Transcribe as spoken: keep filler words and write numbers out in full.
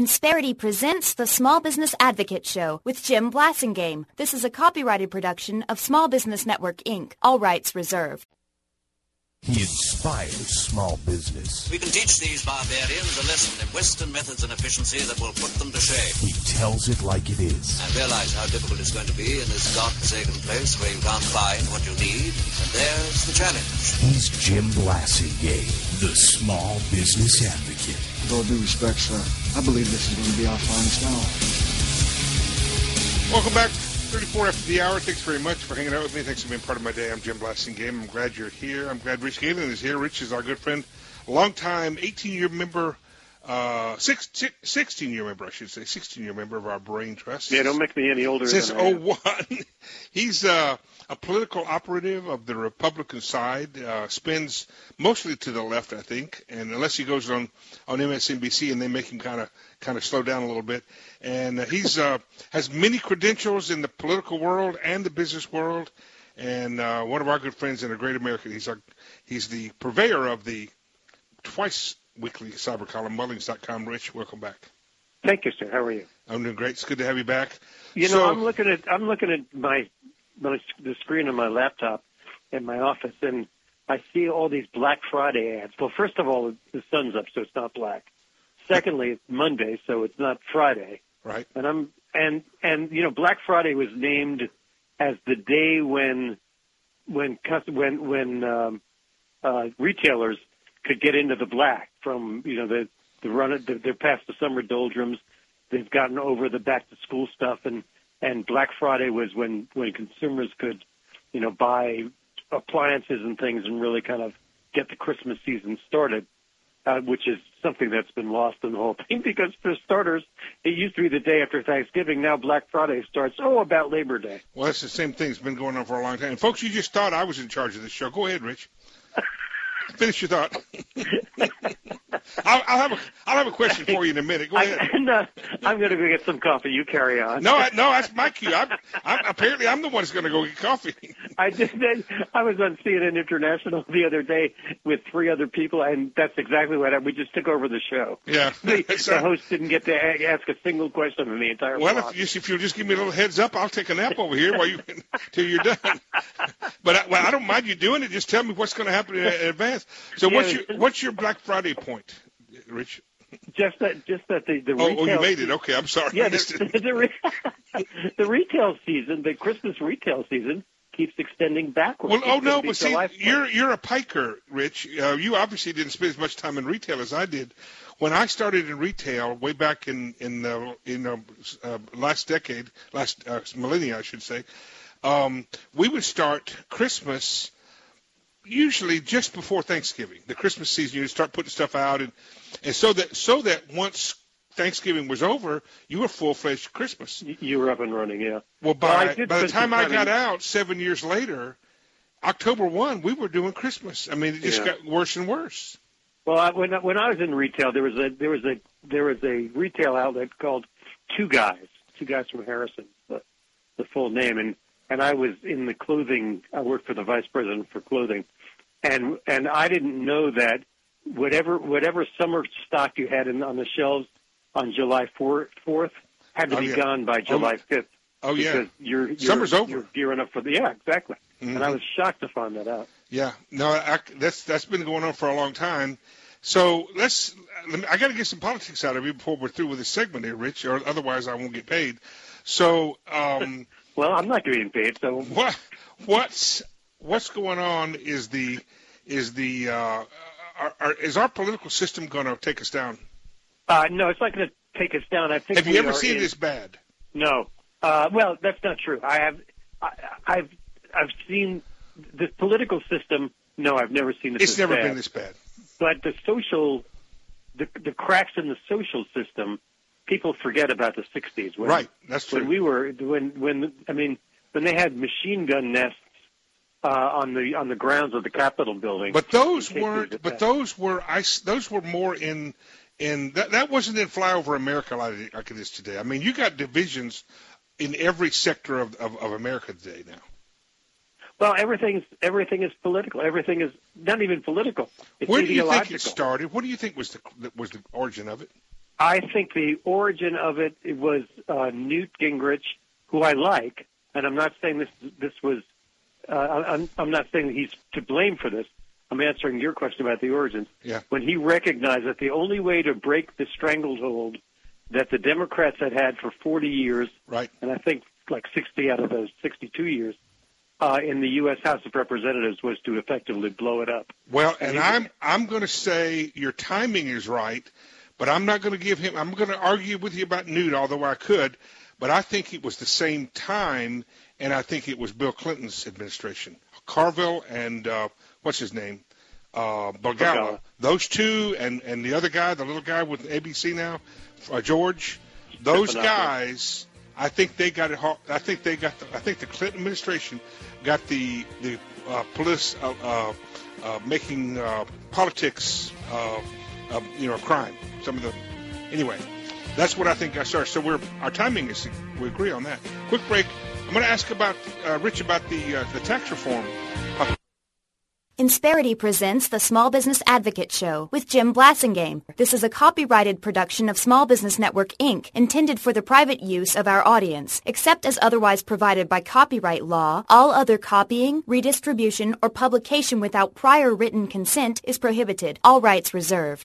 Insperity presents the Small Business Advocate Show with Jim Blasingame. This is a copyrighted production of Small Business Network, Incorporated. All rights reserved. He inspires small business. We can teach these barbarians a lesson in Western methods and efficiency that will put them to shame. He tells it like it is. I realize how difficult it's going to be in this godforsaken place where you can't find what you need, and there's the challenge. He's Jim Blasingame, the small business advocate. With all due respect, sir, I believe this is going to be our finest hour. Welcome back. thirty-four after the hour. Thanks very much for hanging out with me. Thanks for being part of my day. I'm Jim Blasingame. I'm glad you're here. I'm glad Rich Galen is here. Rich is our good friend, long-time eighteen-year member, uh, six, six, sixteen-year member, I should say, sixteen-year member of our Brain Trust. Yeah, don't make me any older Since than I am. oh one. He's uh, a political operative of the Republican side, uh, spins mostly to the left, I think, and unless he goes on, on M S N B C and they make him kind of kind of slow down a little bit. And uh, he's uh, has many credentials in the political world and the business world, and uh, one of our good friends in a great American. He's our, he's the purveyor of the twice weekly cyber column, Mullings dot com. Rich, welcome back. Thank you, sir. How are you? I'm doing great. It's good to have you back. You so, know, I'm looking at I'm looking at my, my the screen on my laptop in my office, and I see all these Black Friday ads. Well, first of all, the sun's up, so it's not black. Secondly, it's Monday, so it's not Friday. Right. And I'm and and you know, Black Friday was named as the day when when when when um, uh, retailers could get into the black from you know the the run they're past the summer doldrums, they've gotten over the back to school stuff, and and Black Friday was when when consumers could you know buy appliances and things and really kind of get the Christmas season started. Uh, which is something that's been lost in the whole thing because, for starters, it used to be the day after Thanksgiving. Now Black Friday starts, oh, about Labor Day. Well, that's the same thing. It's been going on for a long time. And folks, you just thought I was in charge of this show. Go ahead, Rich. Finish your thought. I'll, I'll have a I'll have a question for you in a minute. Go ahead. I, no, I'm going to go get some coffee. You carry on. No, I, no, that's my cue. I'm, I'm, apparently, I'm the one who's going to go get coffee. I just did. I was on C N N International the other day with three other people, and that's exactly what I, we just took over the show. Yeah, the, the host didn't get to ask a single question in the entire. Well, block. if, you, if you'll just give me a little heads up, I'll take a nap over here while you till you're done. But I, well, I don't mind you doing it. Just tell me what's going to happen in advance. So, Yeah, what's your what's your Black Friday point, Rich? Just that, just that the, the oh, retail. Oh, you made it. Okay, I'm sorry. Yeah, the, the, re- the retail season, the Christmas retail season, keeps extending backwards. Well, oh It's no, gonna be but see, July first. you're you're a piker, Rich. Uh, you obviously didn't spend as much time in retail as I did. When I started in retail, way back in in the in uh, uh, last decade, last uh, millennia, I should say, um, we would start Christmas usually just before Thanksgiving, the Christmas season. You start putting stuff out, and and so that so that once Thanksgiving was over, you were full-fledged Christmas. You were up and running, yeah. Well, by Well, I did by the spend some time I time got in- out seven years later, October first, we were doing Christmas. I mean, it just Yeah. got worse and worse. Well, I, when when I was in retail, there was a there was a there was a retail outlet called Two Guys, Two Guys from Harrison, the, the full name, and and I was in the clothing. I worked for the vice president for clothing, and and I didn't know that whatever whatever summer stock you had in, on the shelves on July fourth had to Oh, be yeah. gone by July fifth. Oh, yeah. Because you're, you're Summer's over. You're gearing up for the yeah, exactly. Mhm. And I was shocked to find that out. Yeah, no, I, that's that's been going on for a long time. So let's. Let me, I got to get some politics out of you before we're through with this segment here, Rich, or otherwise I won't get paid. So, um, Well, I'm not getting paid, so what what's what's going on is the is the uh, are, are, is our political system going to take us down? Uh, no, it's not going to take us down. I think. Have you we ever are seen in, this bad? No. Uh, well, that's not true. I have. I, I've. I've seen the political system. No, I've never seen this. It's this never bad. been this bad. But the social, the the cracks in the social system, people forget about the sixties. When, Right, that's true. When we were when when I mean when they had machine gun nests uh, on the on the grounds of the Capitol building. But those in case weren't. there was a But attack. those were. I. Those were more in. In that. That wasn't in Flyover America like, like it is today. I mean, you got divisions in every sector of, of, of America today now. Well, everything's everything is political. Everything is not even political. It's Where do you ideological. think it started? What do you think was the was the origin of it? I think the origin of it, it was uh, Newt Gingrich, who I like, and I'm not saying this this was. Uh, I'm, I'm not saying that he's to blame for this. I'm answering your question about the origins. Yeah. When he recognized that the only way to break the stranglehold that the Democrats had had for forty years, right, and I think like sixty out of those sixty-two years, uh, in the U S House of Representatives was to effectively blow it up. Well, and, and I'm I'm going to say your timing is right, but I'm not going to give him. I'm going to argue with you about Newt, although I could, but I think it was the same time, and I think it was Bill Clinton's administration, Carville and uh, what's his name, uh, Balgala. Those two, and and the other guy, the little guy with A B C now, uh, George. Those guys. I think they got it. I think they got. The, I think the Clinton administration got the the uh, police uh, uh, uh, making uh, politics, uh, uh, you know, a crime. Some of the anyway. That's what I think I started. So we're our timing is we agree on that. Quick break. I'm going to ask about uh, Rich about the uh, the tax reform. Insperity presents the Small Business Advocate Show with Jim Blasingame. This is a copyrighted production of Small Business Network, Incorporated, intended for the private use of our audience. Except as otherwise provided by copyright law, all other copying, redistribution, or publication without prior written consent is prohibited. All rights reserved.